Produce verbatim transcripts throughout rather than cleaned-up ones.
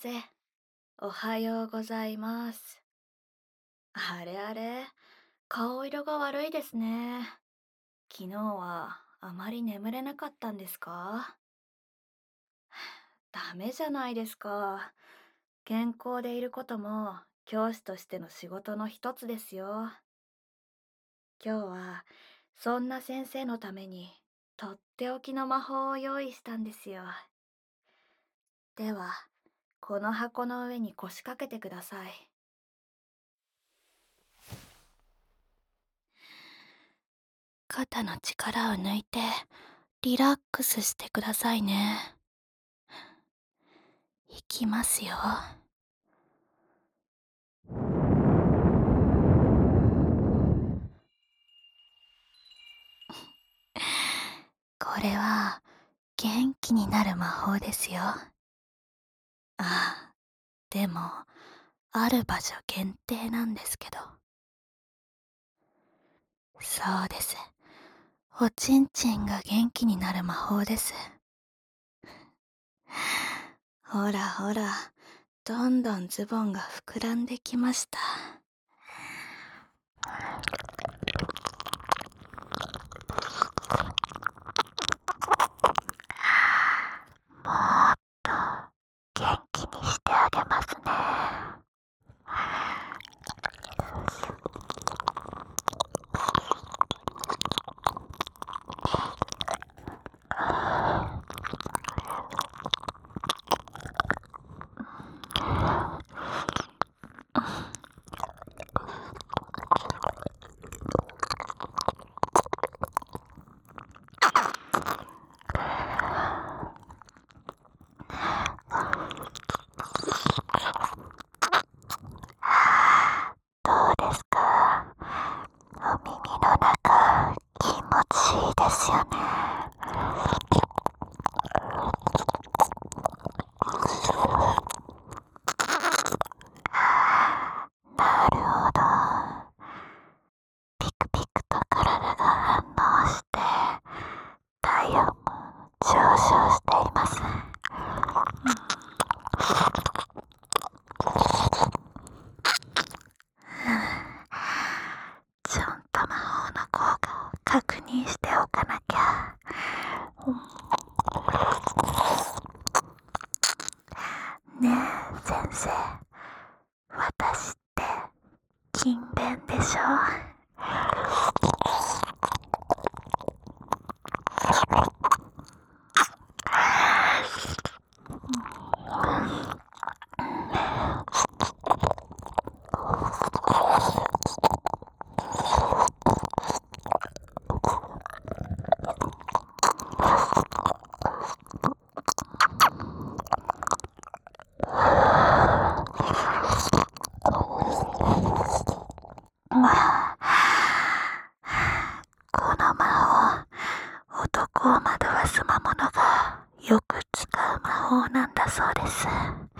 生、おはようございます。あれあれ、顔色が悪いですね。昨日はあまり眠れなかったんですか？ダメじゃないですか。健康でいることも教師としての仕事の一つですよ。今日はそんな先生のためにとっておきの魔法を用意したんですよ。では、この箱の上に腰掛けてください。肩の力を抜いてリラックスしてくださいね。いきますよ。これは元気になる魔法ですよ。ああ、でもある場所限定なんですけど。そうです。おちんちんが元気になる魔法です。ほらほら、どんどんズボンが膨らんできました。もっと元気にしてあげますね。どうですか？お耳の中、気持ちいいですよね。なるほど。ピクピクと体が反応して体温も上昇しています。ちゃんと魔法の効果を確認しておかなきゃ。ねえ先生、私って勤勉でしょ？この魔法、男を惑わす魔物がよく使う魔法なんだそうです。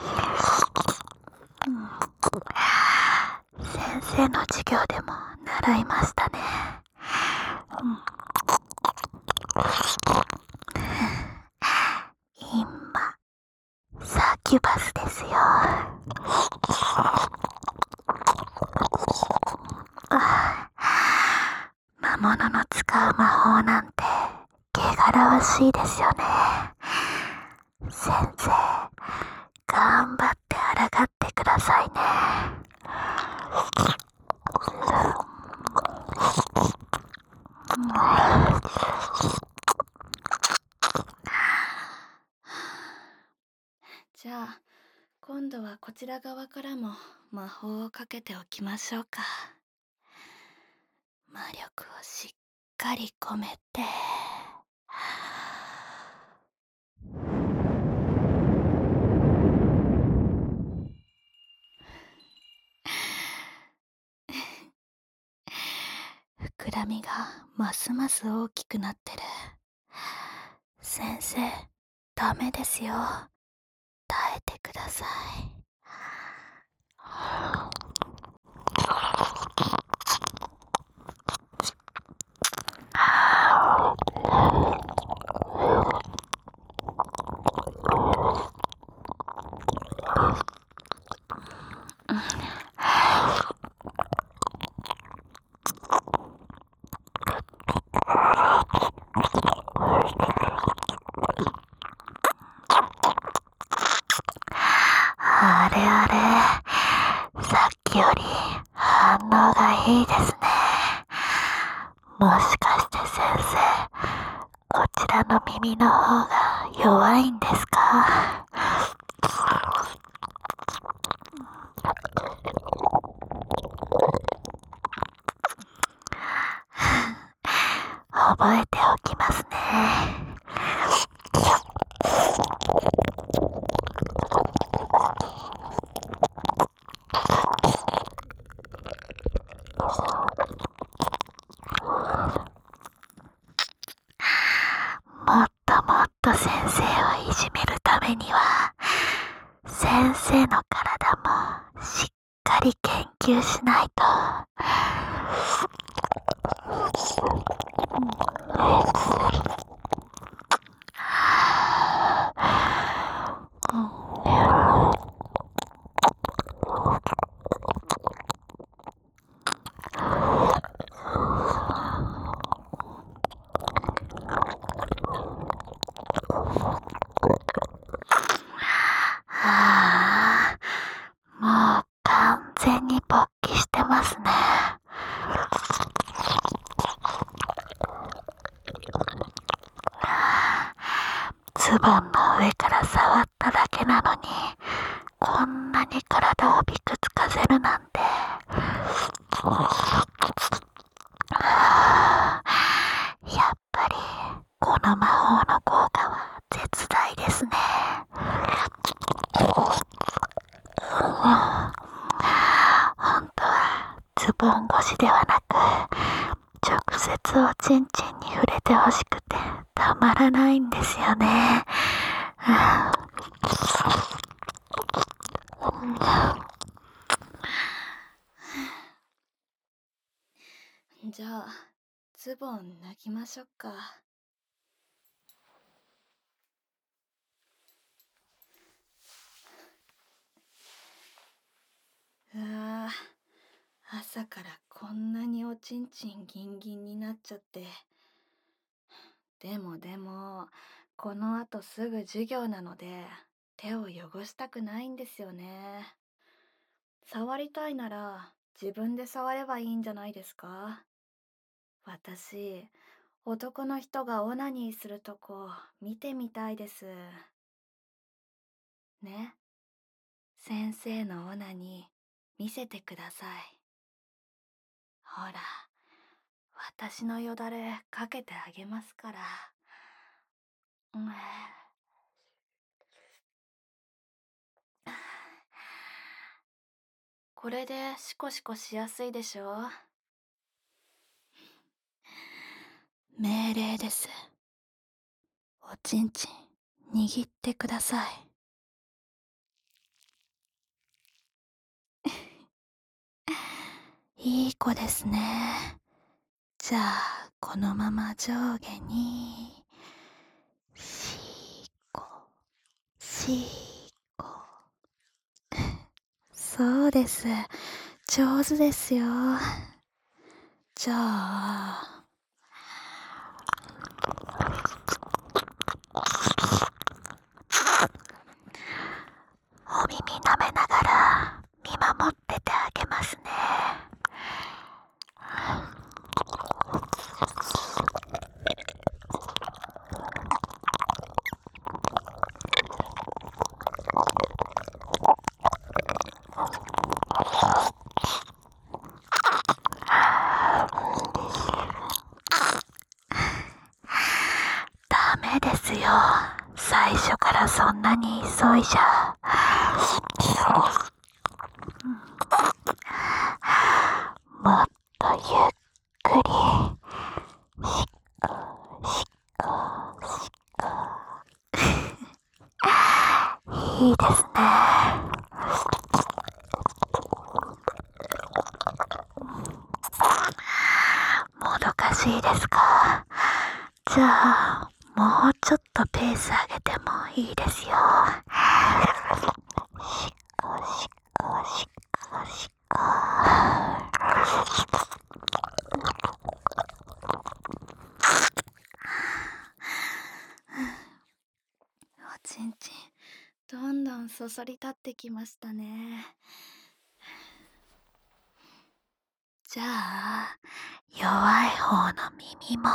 先生の授業でも習いましたね。今、サキュバスですよ。魔物の使う魔法なんて汚らわしいですよね。先生、頑張って抗ってくださいね。じゃあ、今度はこちら側からも魔法をかけておきましょうか。魔力をしっかり込めて。膨らみがますます大きくなってる。先生、ダメですよ。耐えてください。 もしかして先生、こちらの耳の方が弱いんですか？覚えておきますね。もっともっと先生をいじめるためには、先生の体もしっかり研究しないと。ああ、もう完全に勃起してますね。ズボンの上から触っただけなのに、こんなに体をびくつかせるなんて。やっぱりこの魔法の効果は絶大ですね。本当はズボン越しではなく、直接おちんちんに触れてほしくてたまらないんですよね。 じゃあ、ズボン脱ぎましょうか。うわぁ、朝からこんなにおちんちんギンギンになっちゃって。でもでも、この後すぐ授業なので、手を汚したくないんですよね。触りたいなら、自分で触ればいいんじゃないですか？私、男の人がオナニーするとこ見てみたいです。ね。先生のオナニー見せてください。ほら、私のよだれかけてあげますから。うん、これでシコシコしやすいでしょ？命令です。おちんちん握ってください。いい子ですね。じゃあ、このまま上下に、しーこ、しーこ。そうです。上手ですよ。じゃあ、お耳舐めながら見守っててあげますね。ダメですよ。最初からそんなに急いじゃ。もっとゆっくり。しっこ、しっこ、しっこ。いいですね。もどかしいですか？じゃあ、もうちょっとペース上げてもいいですよ。しっこしっこしっこしっこ。おちんちん、どんどんそそり立ってきましたね。じゃあ、 弱い方の耳も。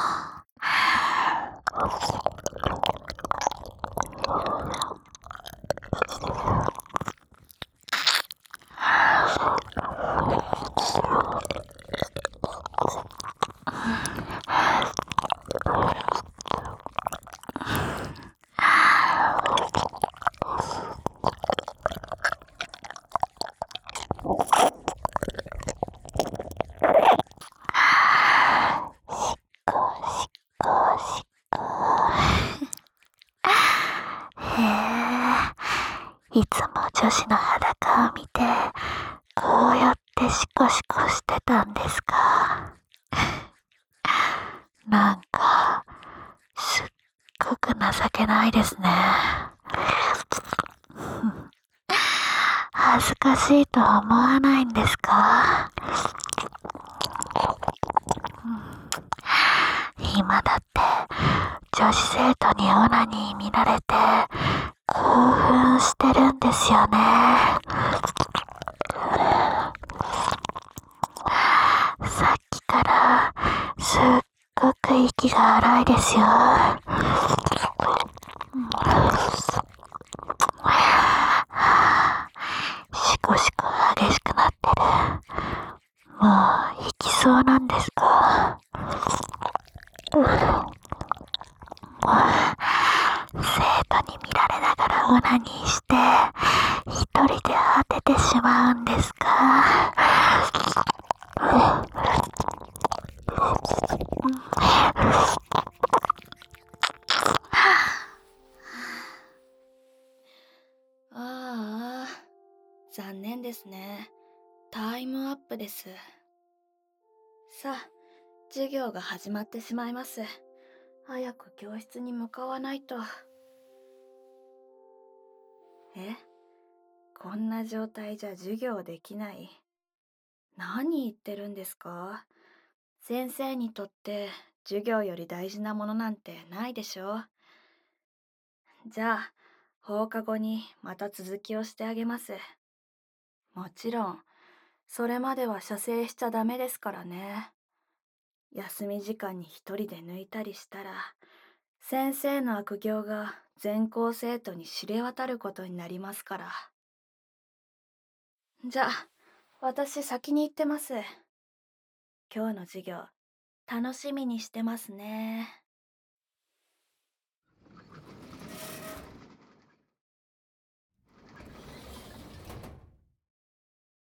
へえ、いつも女子の裸を見て、こうやってシコシコしてたんですか。なんか、すっごく情けないですね。恥ずかしいと思わないんですか？今だって女子生徒にオナニー見られて興奮してるんですよね。さっきからすっごく息が荒いですよ。シコシコ激しくなってる。もう行きそうなんですか？生徒に見られながらオナニーして一人で果ててしまうんですか？ ああ、残念ですね。タイムアップです。さあ、授業が始まってしまいます。早く教室に向かわないと。え、こんな状態じゃ授業できない。何言ってるんですか？先生にとって授業より大事なものなんてないでしょ。じゃあ、放課後にまた続きをしてあげます。もちろん、それまでは射精しちゃダメですからね。休み時間に一人で抜いたりしたら、先生の悪行が全校生徒に知れ渡ることになりますから。じゃあ、私先に行ってます。今日の授業、楽しみにしてますね。